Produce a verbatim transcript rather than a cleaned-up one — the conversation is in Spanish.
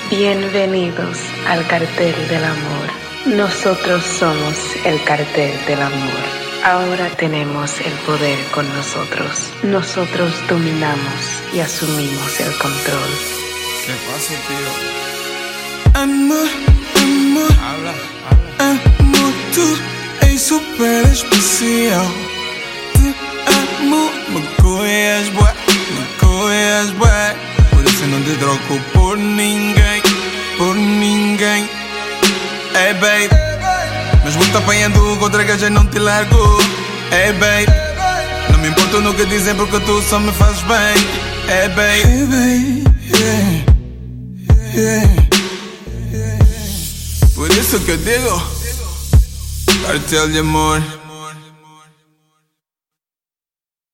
Bienvenidos al cartel del amor. Nosotros somos el cartel del amor. Ahora tenemos el poder con nosotros. Nosotros dominamos y asumimos el control. ¿Qué pasa, tío? Amor, amor, Habla, habla. amor, tú és super especial. Te amo, me coias bué, me coias bué. Por isso não te troco por ninguém, por ninguém. Hey babe, mas vou te apanhando contra que a gente não te largo. Hey babe, não me importo no que dizem porque tu só me fazes bem. Hey babe, hey babe, yeah, yeah. Por isso que eu digo, cartel de amor.